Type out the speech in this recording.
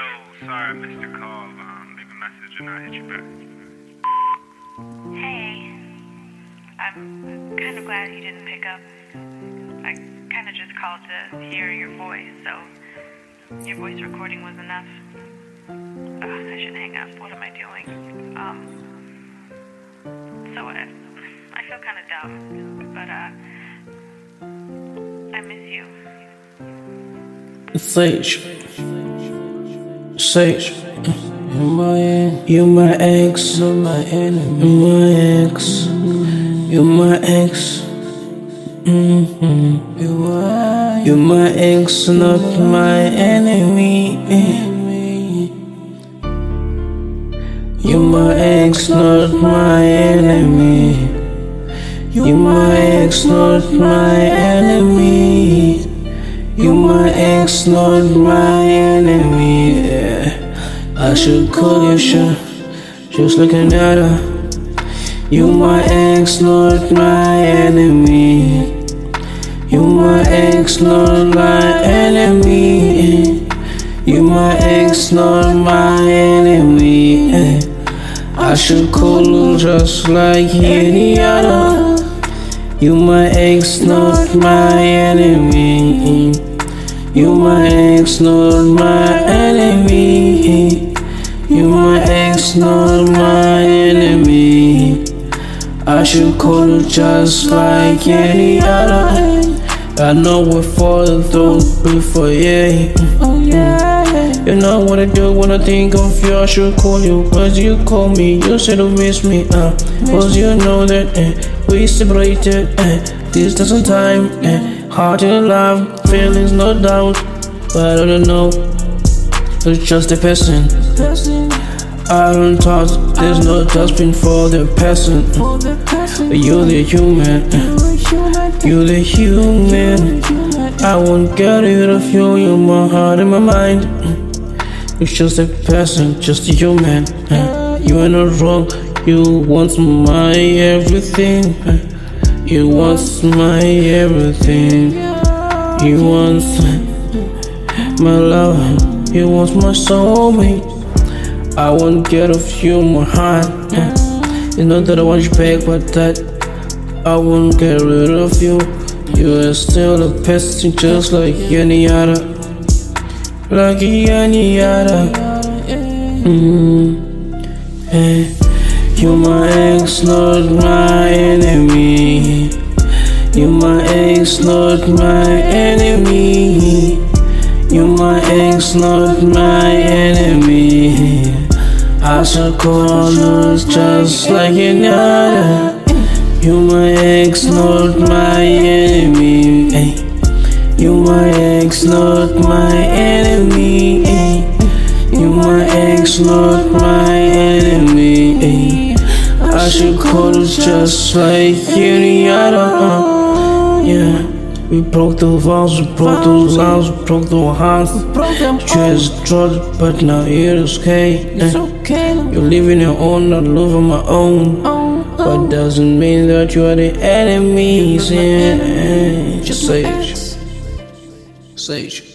Sorry I missed your call. Leave a message and I'll hit you back. Hey, I'm kind of glad you didn't pick up. I kind of just called to hear your voice, so your voice recording was enough. I should hang up. What am I doing? So I feel kind of dumb, but I miss you. Sage, you're my ex, you're my enemy, my ex, you're my ex. You're my ex, not my enemy. You're my ex, not my enemy. You're my ex, not my enemy. You're my ex, not my enemy. Yeah. I should call you sure, just looking at her. You're my ex, not my enemy. You're my ex, not my enemy. You're my ex, not my enemy. Yeah. I should call you just like any other. You're my ex, not my enemy. You're my ex, not my enemy. You're my ex, not my enemy. I should call you just like any other. I know we're falling through before, yeah. You know what I do when I think of you. I should call you, but you call me. You said you miss me, cause you know that we separated. This doesn't time, heart in love, feelings no doubt. But I don't know, it's just a person. I don't talk, there's no dustbin for the person. You're the human, you're the human. I won't get rid of you, you're my heart and my mind. It's just a person, just a human. You are not wrong, you want my everything. You want my everything. You want my love, you want my soulmate. I won't get off you, my heart. It's not that I want you back, but that I won't get rid of you. You are still a person just like any other. Like any other. Hey. You're my ex, not my enemy. You're my ex, not my enemy. You're my ex, not my enemy. I should call you just like any other. You're my ex, not my enemy. You're my ex, not my enemy. You're my ex, not my enemy. I should call you just like any other. Yeah. We broke the walls, we broke those lines, we broke the hearts. Just dropped, but now it's okay. You're living your own, not living my own. But doesn't mean that you are the enemies. Yeah. Just Sage.